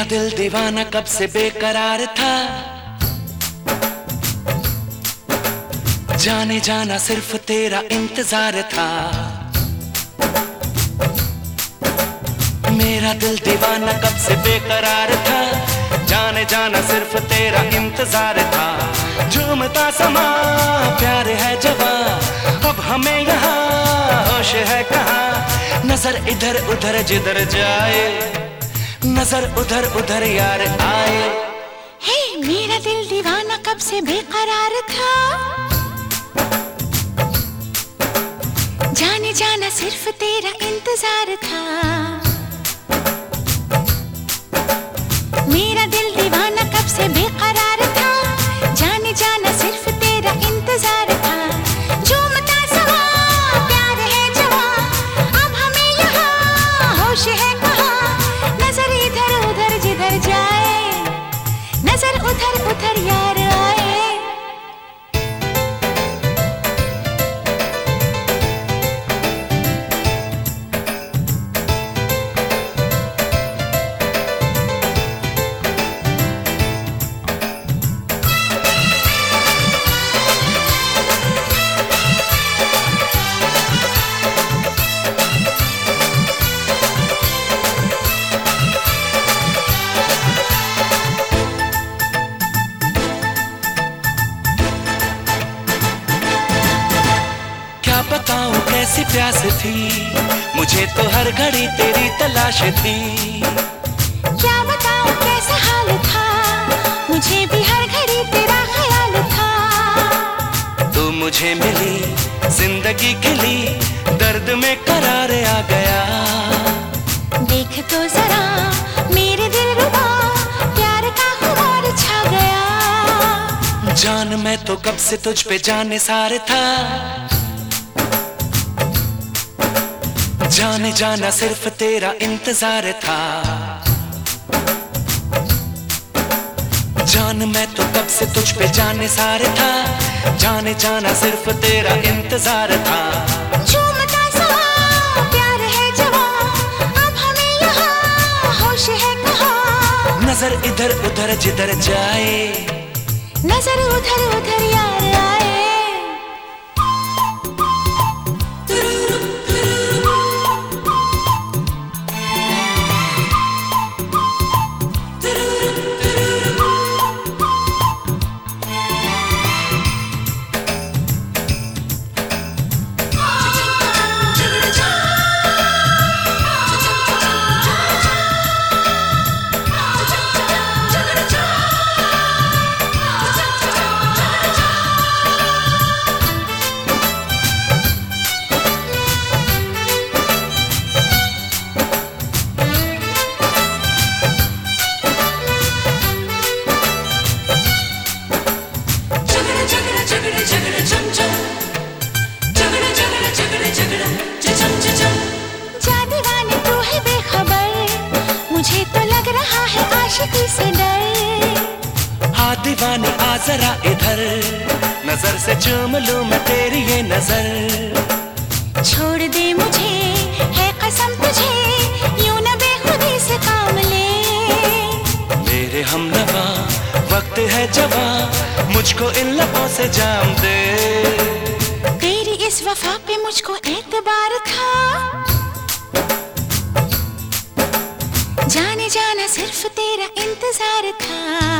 दिल दीवाना कब से बेकरार था, जाने जाना सिर्फ तेरा इंतजार था। मेरा दिल दीवाना कब से बेकरार था, जाने जाना सिर्फ तेरा इंतजार था। झूमता समा प्यार है जवां, अब हमें यहाँ होश है कहाँ। नजर इधर उधर जिधर जाए, नजर उधर उधर यार आए। हे मेरा दिल दीवाना कब से बेकरार था, जाने जाना सिर्फ तेरा इंतजार था। मेरा दिल दीवाना कब से बेकरार था, जाने जाना सिर्फ तेरा इंतजार था। झूमता समा प्यार है जवां, अब हमें यहाँ होश है कहाँ। नजर इधर उधर जिधर जाए, नजर उधर उधर यार आए। बताऊं कैसी प्यास थी, मुझे तो हर घड़ी तेरी तलाश थी। क्या बताऊं कैसा हाल था, मुझे भी हर घड़ी तेरा ख्याल था। तू मुझे मिली, जिंदगी खिली, दर्द में करार आ गया। देख तो जरा मेरे दिल रुबा, प्यार का खुमार छा गया। जान मैं तो कब से तुझ पे जाने सार था, जाने जाना सिर्फ तेरा इंतजार था। जान मैं तो कब से तुझ पे जाने सार था, जाने जाना सिर्फ तेरा इंतजार था। झूमता समा प्यार है जवां, अब हमें यहाँ होश है कहाँ। नजर इधर उधर जिधर जाए, नजर उधर उधर यार आए। मुझे तो लग रहा है आशिकी से डर। हाँ दीवानी आ जरा इधर, नजर से चूम लूं मैं तेरी ये नजर। छोड़ दे मुझे है कसम तुझे, यूं न बेखुदी से काम ले। मेरे हमनवा वक्त है जवां, मुझको इन लबों से जाम दे। तेरी इस वफा पे मुझको एतबार था, जाने जाना सिर्फ तेरा इंतजार था।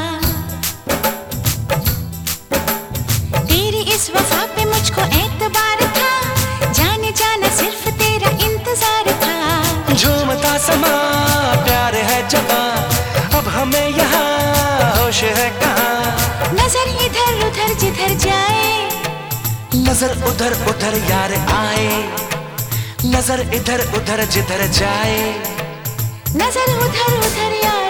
तेरी इस वफा पे मुझको एतबार था, जाने जाना सिर्फ तेरा इंतजार था। झूमता समा प्यार है जवां, अब हमें यहाँ होश है कहाँ। नजर इधर उधर जिधर जाए, नजर उधर उधर यार आए। नजर इधर उधर जिधर जाए, नजर उधर उधर यार